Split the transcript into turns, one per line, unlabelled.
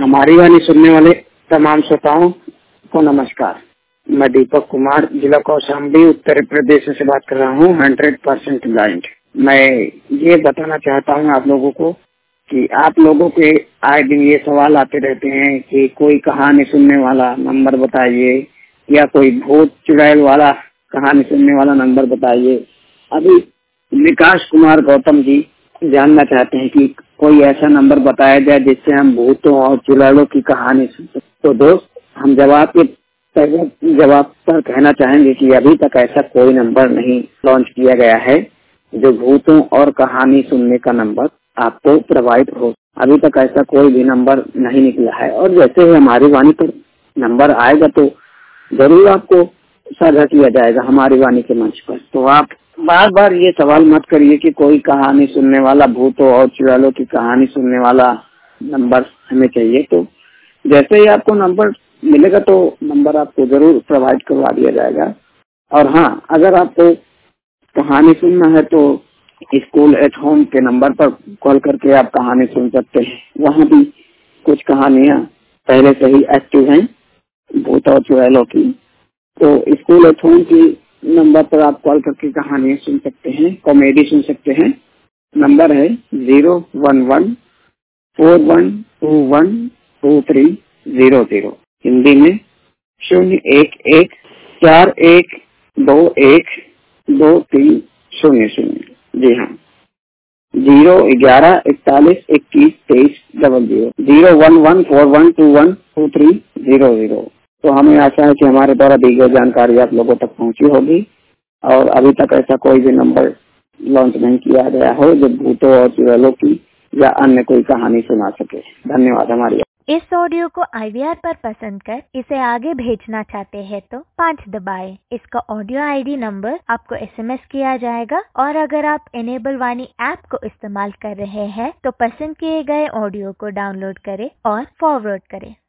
हमारी वाणी सुनने वाले तमाम श्रोताओं को नमस्कार। मैं दीपक कुमार, जिला कौशाम्बी, उत्तर प्रदेश से बात कर रहा हूँ। 100% ब्लाइंड। मैं ये बताना चाहता हूँ आप लोगों को कि आप लोगों के आए दिन ये सवाल आते रहते हैं कि कोई कहानी सुनने वाला नंबर बताइए या कोई भूत चुड़ैल वाला कहानी सुनने वाला नंबर बताइए। अभी विकास कुमार गौतम जी जानना चाहते हैं कि कोई ऐसा नंबर बताया जाए जिससे हम भूतों और चुड़ैलों की कहानी सुन सकते। तो दोस्त, हम जवाब पर कहना चाहेंगे कि अभी तक ऐसा कोई नंबर नहीं लॉन्च किया गया है जो भूतों और कहानी सुनने का नंबर आपको प्रोवाइड हो। अभी तक ऐसा कोई भी नंबर नहीं निकला है और जैसे ही हमारी वाणी पर नंबर आएगा तो जरूर आपको साझा किया जाएगा हमारी वाणी के मंच पर। तो आप बार बार ये सवाल मत करिए कि कोई कहानी सुनने वाला, भूतों और चुड़ैलों की कहानी सुनने वाला नंबर हमें चाहिए। तो जैसे ही आपको नंबर मिलेगा तो नंबर आपको जरूर प्रोवाइड करवा दिया जाएगा। और हाँ, अगर आपको कहानी सुनना है तो स्कूल एट होम के नंबर पर कॉल करके आप कहानी सुन सकते हैं। वहाँ भी कुछ कहानियाँ पहले से ही एक्टिव हैं भूत और चुड़ैलों की। तो स्कूल एट होम की नंबर पर आप कॉल करके कहानियाँ सुन सकते हैं, कॉमेडी सुन सकते हैं। नंबर है 01141212300। हिंदी में 01141212300। जी हाँ, 01141212300 01141212300। तो हमें आशा है कि हमारे द्वारा दी गई जानकारी आप लोगों तक पहुंची होगी और अभी तक ऐसा कोई भी नंबर लॉन्च नहीं किया गया हो जो भूतों और चुड़ैलों की या अन्य कोई कहानी सुना सके। धन्यवाद। हमारी
इस ऑडियो को IVR पर पसंद कर इसे आगे भेजना चाहते हैं तो 5 दबाएं। इसका ऑडियो ID नंबर आपको SMS किया जाएगा और अगर आप इनेबल वाणी ऐप को इस्तेमाल कर रहे हैं तो पसंद किए गए ऑडियो को डाउनलोड करें और फॉरवर्ड करें।